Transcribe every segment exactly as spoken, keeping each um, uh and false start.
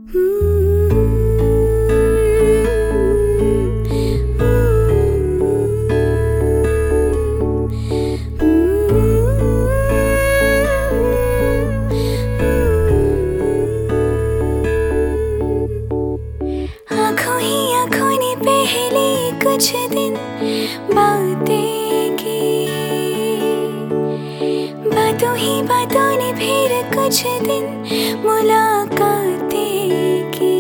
आँखों ही आँखों ने पहले कुछ दिन बातें की, बातों ही बातों ने फिर कुछ दिन मुलाकातें की।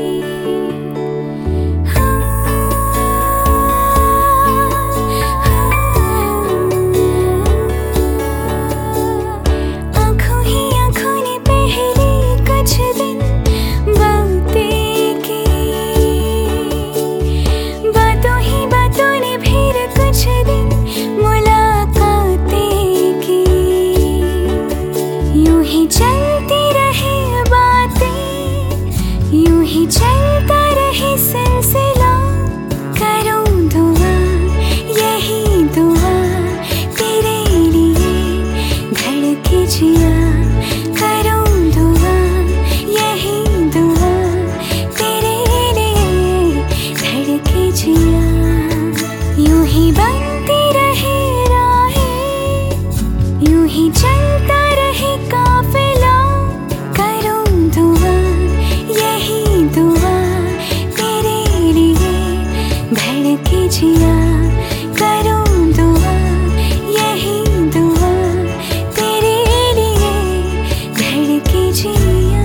आँखों ही आँखों ने पहले कुछ दिन बातें की, बातों ही बातों ने फिर कुछ दिन मुलाकातें की। यूं ही चलती रही बातें, यूं ही चलता रही सिलसिला। करूं दुआ यही दुआ तेरे लिए धड़के जिया। करूं दुआ यही दुआ तेरे लिए धड़के जिया। यूं ही बनती रहे राहें, यूं ही चलता रहे काफिला। करूं दुआ यही दुआ तेरे लिए धड़के जिया। करूं दुआ यही दुआ तेरे लिए धड़के जिया।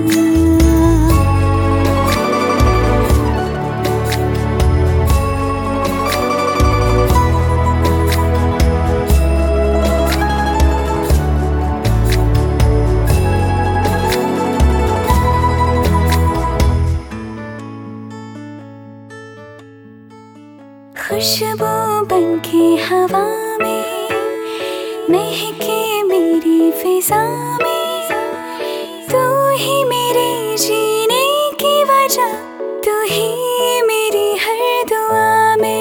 खुशबू बनके हवा में महके मेरी फिजा में। तू ही मेरे जीने की वजह, तू ही मेरी हर दुआ में।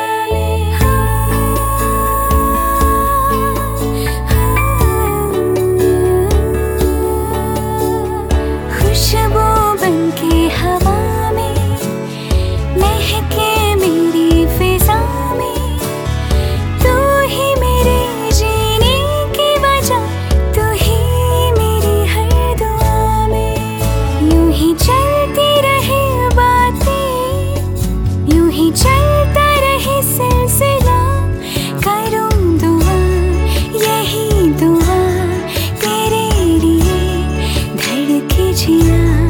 खुशबू बनके हवा में महके मेरी फिजा में। तू ही मेरे जीने की वजह, तू ही मेरी हर दुआ में। यूं ही चलती रहे बातें, यूं ही चलता रहे सिलसिला। करूं दुआ यही दुआ तेरे लिए धड़के जिया।